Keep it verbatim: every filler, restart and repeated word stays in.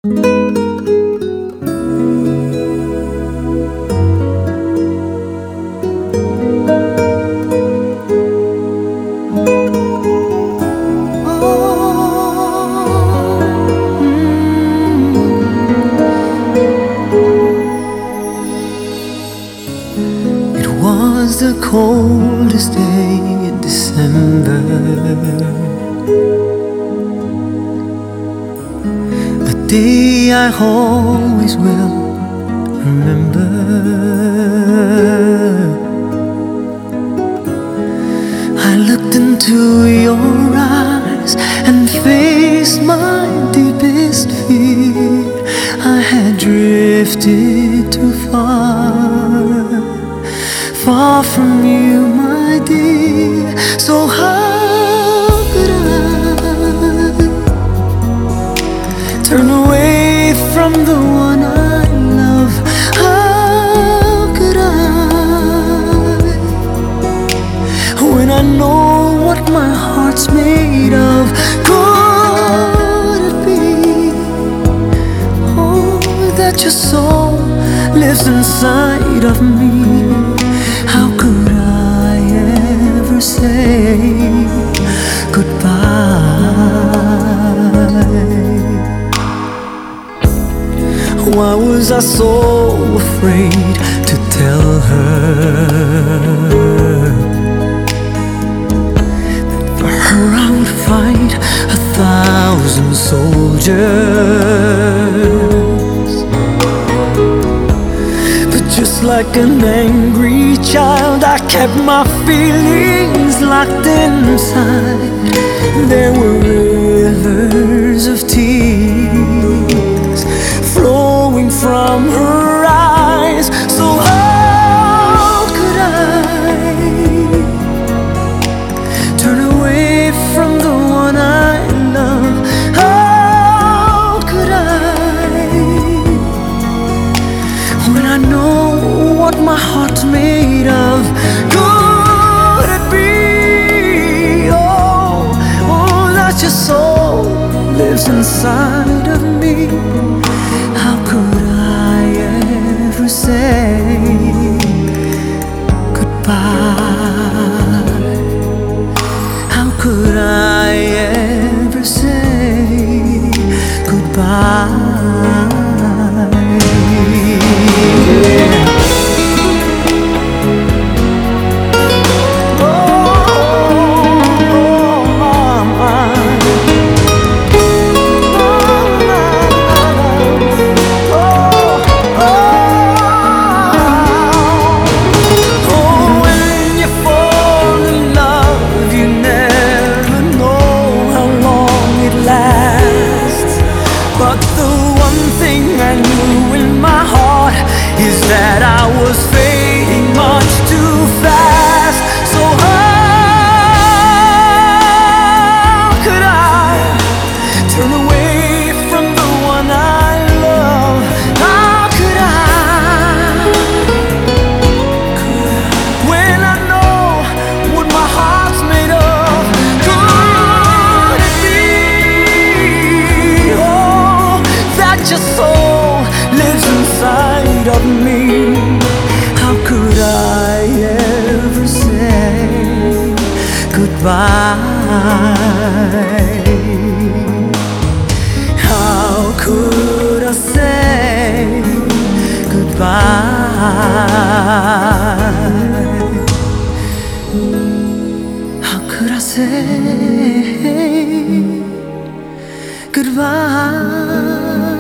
It was the coldest day in December, a day I always will remember. I looked into your eyes and faced my deepest fear. I had drifted too far, far from you, my dear. So how could I turn away from the one I love? How could I, when I know what my heart's made of? Could it be, oh, that your soul lives inside of me? How could I ever say goodbye? Why was I so afraid to tell her that for her I would fight a thousand soldiers? Just like an angry child, I kept my feelings locked inside. There were rivers of tears flowing from her eyes. So how could I turn away from the one I love? How could I, when I know what my heart's made of? Could it be, oh, oh, that your soul lives inside of me? How could I ever say goodbye? How could I ever say goodbye? That I was fading much too fast. So how could I turn away from the one I love? How could I, when I know what my heart's made of? Could it be, oh, that your soul lives inside of me? How could I ever say goodbye? How could I say goodbye? How could I say goodbye?